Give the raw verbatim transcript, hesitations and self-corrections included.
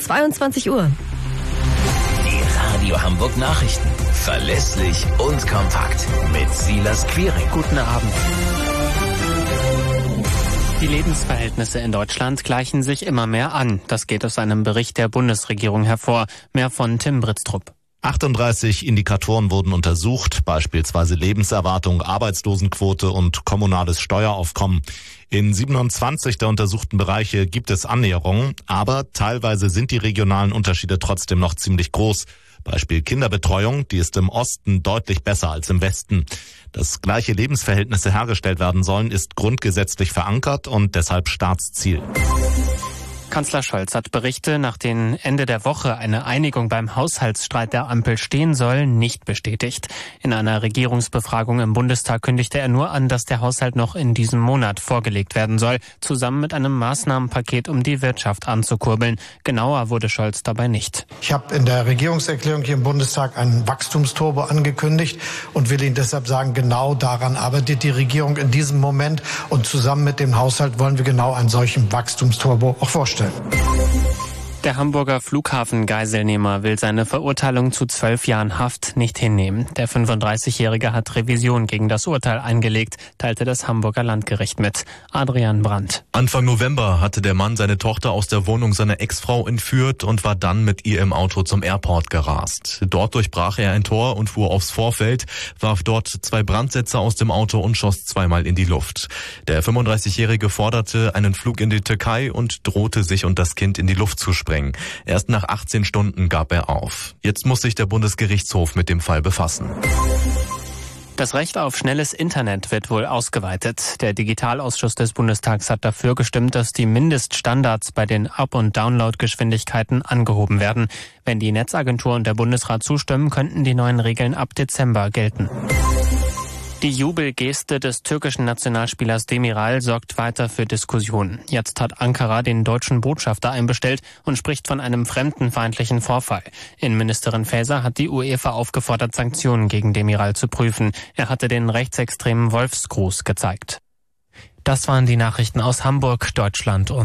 zweiundzwanzig Uhr. Die Radio Hamburg Nachrichten. Verlässlich und kompakt. Mit Silas Quiring. Guten Abend. Die Lebensverhältnisse in Deutschland gleichen sich immer mehr an. Das geht aus einem Bericht der Bundesregierung hervor. Mehr von Tim Britztrup. achtunddreißig Indikatoren wurden untersucht, beispielsweise Lebenserwartung, Arbeitslosenquote und kommunales Steueraufkommen. In siebenundzwanzig der untersuchten Bereiche gibt es Annäherungen, aber teilweise sind die regionalen Unterschiede trotzdem noch ziemlich groß. Beispiel Kinderbetreuung, die ist im Osten deutlich besser als im Westen. Dass gleiche Lebensverhältnisse hergestellt werden sollen, ist grundgesetzlich verankert und deshalb Staatsziel. Kanzler Scholz hat Berichte, nach denen Ende der Woche eine Einigung beim Haushaltsstreit der Ampel stehen soll, nicht bestätigt. In einer Regierungsbefragung im Bundestag kündigte er nur an, dass der Haushalt noch in diesem Monat vorgelegt werden soll, zusammen mit einem Maßnahmenpaket, um die Wirtschaft anzukurbeln. Genauer wurde Scholz dabei nicht. Ich habe in der Regierungserklärung hier im Bundestag einen Wachstumsturbo angekündigt und will Ihnen deshalb sagen, genau daran arbeitet die Regierung in diesem Moment. Und zusammen mit dem Haushalt wollen wir genau einen solchen Wachstumsturbo auch vorstellen. Der Hamburger Flughafengeiselnehmer will seine Verurteilung zu zwölf Jahren Haft nicht hinnehmen. Der fünfunddreißigjährige hat Revision gegen das Urteil eingelegt, teilte das Hamburger Landgericht mit. Adrian Brandt. Anfang November hatte der Mann seine Tochter aus der Wohnung seiner Ex-Frau entführt und war dann mit ihr im Auto zum Airport gerast. Dort durchbrach er ein Tor und fuhr aufs Vorfeld, warf dort zwei Brandsätze aus dem Auto und schoss zweimal in die Luft. Der fünfunddreißigjährige forderte einen Flug in die Türkei und drohte, sich und das Kind in die Luft zu sprengen. Erst nach achtzehn Stunden gab er auf. Jetzt muss sich der Bundesgerichtshof mit dem Fall befassen. Das Recht auf schnelles Internet wird wohl ausgeweitet. Der Digitalausschuss des Bundestags hat dafür gestimmt, dass die Mindeststandards bei den Up- und Downloadgeschwindigkeiten angehoben werden. Wenn die Netzagentur und der Bundesrat zustimmen, könnten die neuen Regeln ab Dezember gelten. Die Jubelgeste des türkischen Nationalspielers Demiral sorgt weiter für Diskussionen. Jetzt hat Ankara den deutschen Botschafter einbestellt und spricht von einem fremdenfeindlichen Vorfall. Innenministerin Faeser hat die UEFA aufgefordert, Sanktionen gegen Demiral zu prüfen. Er hatte den rechtsextremen Wolfsgruß gezeigt. Das waren die Nachrichten aus Hamburg, Deutschland und